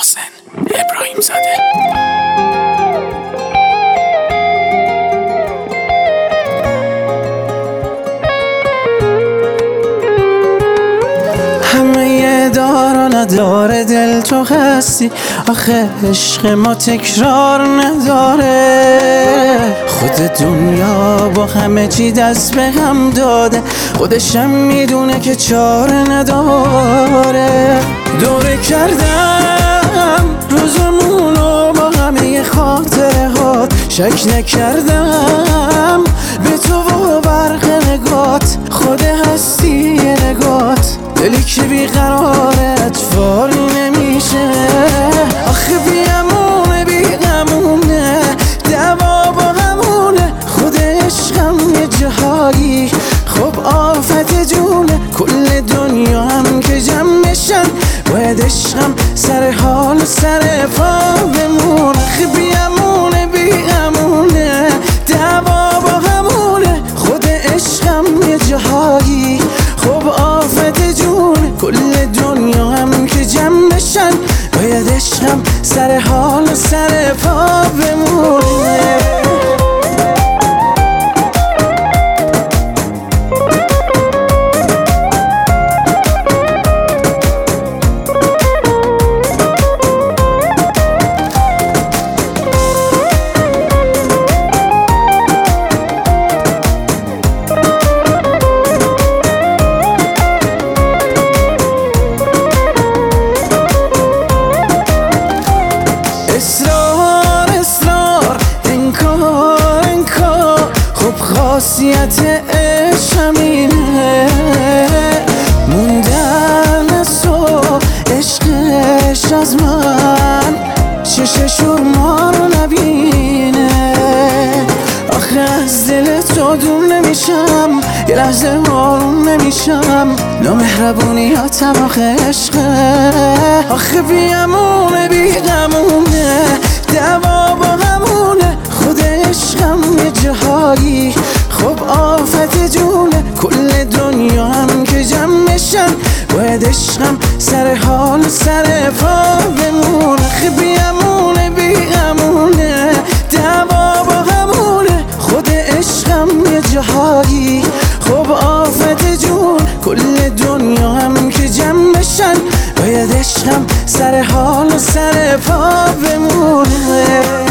محسن ابراهیم زاده. همه دار و نداره دل تو هستی، آخه عشق ما تکرار نداره. خود دنیا با همه چی دست به هم داده، خودشم میدونه که چاره نداره. دوره کردم روزمونو با همه خاطره هات، شک نکردم به تو و برق نگات، خود هستی نگات. دلی که بیقراره اطفاری نمیشه، آخه بیامونه بیغمونه، دوا با همونه. خود عشقم یه جاهایی خب آفت جونه، کل دنیا هم که جمع بشن باید عشقم سر حال و سر پا بمونه. آخه بیامونه بیغمونه، دوا با همونه. خود عشقم یه جاهایی خب آفت جونه، کل دنیا هم که جمع بشن باید عشقم سر حال و سر پا بمونه. اصرار اصرار انکار انکار، خب خاصیت عشق همینه. موندن از تو عشقش از من، چششور ما رو نبینه. آخه از دل تو دور نمیشم، یه لحظه آروم نمیشم. نامهربونیاتم آخه عشقه، آخه بیامونه بیغمونه، دوا با همونه. خود عشقم یه جاهایی خب آفت جونه، کل دنیا هم که جمع بشن باید عشقم سر حال و سر پا بمونه. آخه بیامونه بیغمونه، دوا با همونه. خود عشقم یه جاهایی خب آفت جون، کل دنیا هم که جمع بشن باید عشقم سر حال و سر پا بمونه.